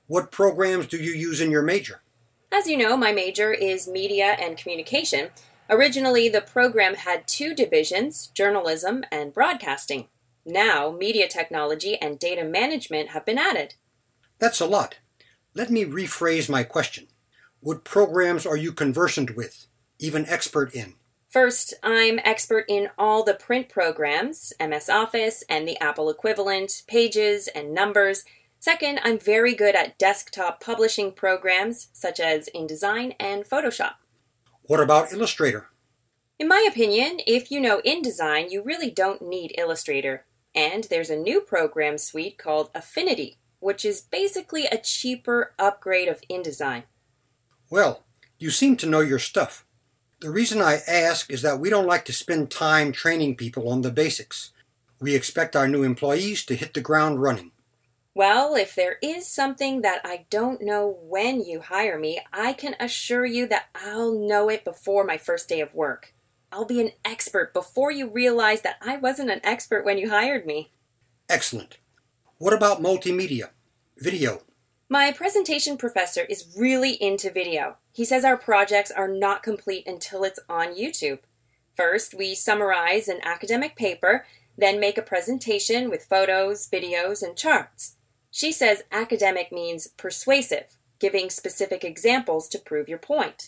What programs do you use in your major? As you know, my major is media and communication. Originally, the program had two divisions, journalism and broadcasting. Now, media technology and data management have been added. That's a lot. Let me rephrase my question. What programs are you conversant with, even expert in? First, I'm expert in all the print programs, MS Office and the Apple equivalent, Pages and Numbers. Second, I'm very good at desktop publishing programs such as InDesign and Photoshop. What about Illustrator? In my opinion, if you know InDesign, you really don't need Illustrator. And there's a new program suite called Affinity, which is basically a cheaper upgrade of InDesign. Well, you seem to know your stuff. The reason I ask is that we don't like to spend time training people on the basics. We expect our new employees to hit the ground running. Well, if there is something that I don't know when you hire me, I can assure you that I'll know it before my first day of work. I'll be an expert before you realize that I wasn't an expert when you hired me. Excellent. What about multimedia? Video. My presentation professor is really into video. He says our projects are not complete until it's on YouTube. First, we summarize an academic paper, then make a presentation with photos, videos, and charts. She says academic means persuasive, giving specific examples to prove your point.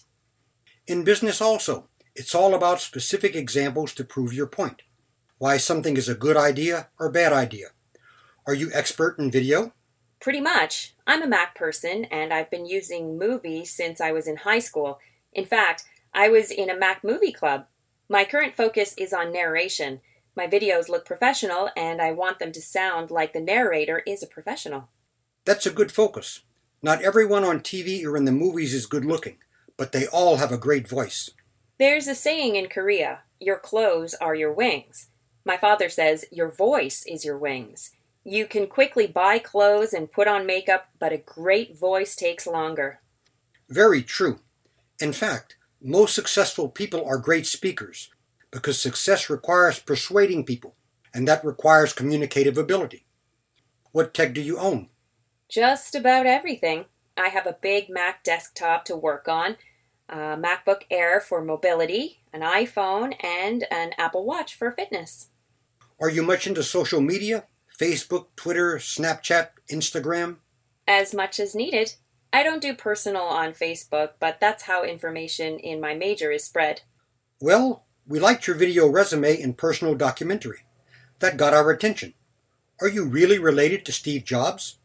In business also, it's all about specific examples to prove your point. Why something is a good idea or bad idea. Are you expert in video? Pretty much. I'm a Mac person, and I've been using Movie since I was in high school. In fact, I was in a Mac movie club. My current focus is on narration. My videos look professional, and I want them to sound like the narrator is a professional. That's a good focus. Not everyone on TV or in the movies is good looking, but they all have a great voice. There's a saying in Korea, your clothes are your wings. My father says your voice is your wings. You can quickly buy clothes and put on makeup, but a great voice takes longer. Very true. In fact, most successful people are great speakers because success requires persuading people, and that requires communicative ability. What tech do you own? Just about everything. I have a big Mac desktop to work on, a MacBook Air for mobility, an iPhone, and an Apple Watch for fitness. Are you much into social media? Facebook, Twitter, Snapchat, Instagram? As much as needed. I don't do personal on Facebook, but that's how information in my major is spread. Well, we liked your video resume and personal documentary. That got our attention. Are you really related to Steve Jobs?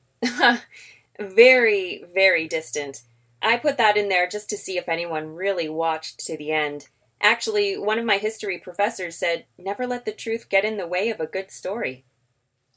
Very, very distant. I put that in there just to see if anyone really watched to the end. Actually, one of my history professors said, never let the truth get in the way of a good story.